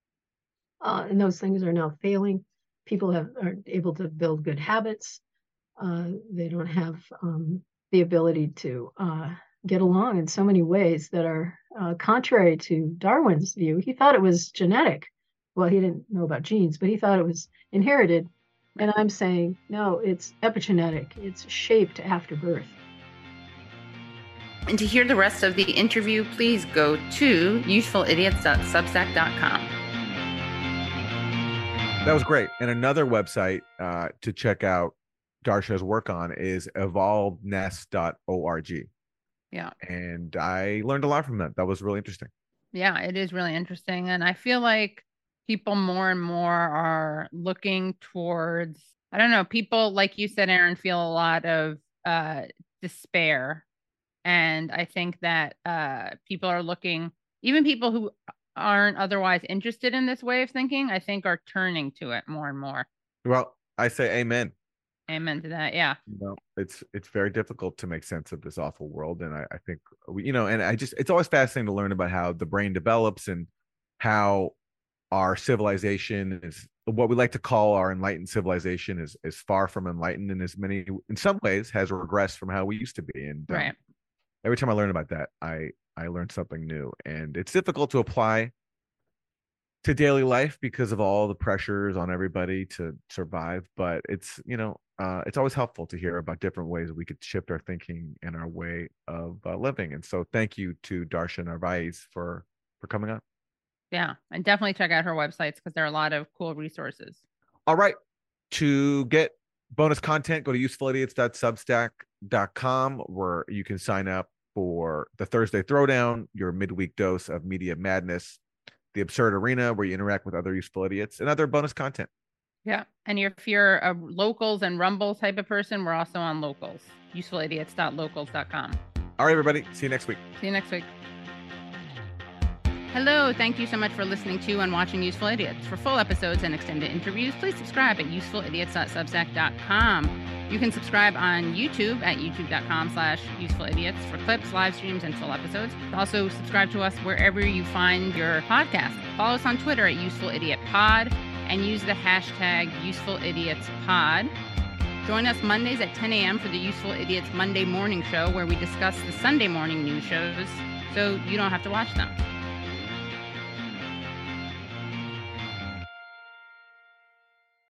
and those things are now failing. People aren't able to build good habits. They don't have the ability to get along in so many ways that are contrary to Darwin's view. He thought it was genetic. Well, he didn't know about genes, but he thought it was inherited. And I'm saying, no, it's epigenetic. It's shaped after birth. And to hear the rest of the interview, please go to usefulidiots.substack.com. That was great. And another website to check out Darsha's work on is evolveness.org. Yeah. And I learned a lot from that. That was really interesting. Yeah, it is really interesting. And I feel like people more and more are looking towards, I don't know, people, like you said, Aaron, feel a lot of despair. And I think that people are looking, even people who aren't otherwise interested in this way of thinking, I think are turning to it more and more. Well, I say amen. Amen to that. Yeah. It's very difficult to make sense of this awful world. And I think, it's always fascinating to learn about how the brain develops and how our civilization is what we like to call our enlightened civilization is far from enlightened, and in some ways has regressed from how we used to be. And right. Every time I learn about that, I learn something new, and it's difficult to apply to daily life because of all the pressures on everybody to survive. But it's always helpful to hear about different ways we could shift our thinking and our way of living. And so thank you to Darsha Narvaez for coming on. Yeah, and definitely check out her websites because there are a lot of cool resources. All right. To get bonus content, go to usefulidiots.substack.com, where you can sign up for the Thursday Throwdown, your midweek dose of media madness, the Absurd Arena, where you interact with other useful idiots, and other bonus content. Yeah. And if you're a Locals and Rumble type of person, we're also on Locals, usefulidiots.locals.com. All right, everybody. See you next week. See you next week. Hello, thank you so much for listening to and watching Useful Idiots. For full episodes and extended interviews, please subscribe at usefulidiots.substack.com. You can subscribe on YouTube at youtube.com/usefulidiots for clips, live streams, and full episodes. Also, subscribe to us wherever you find your podcast. Follow us on Twitter at UsefulIdiotPod and use the hashtag UsefulIdiotsPod. Join us Mondays at 10 a.m. for the Useful Idiots Monday Morning Show, where we discuss the Sunday morning news shows so you don't have to watch them.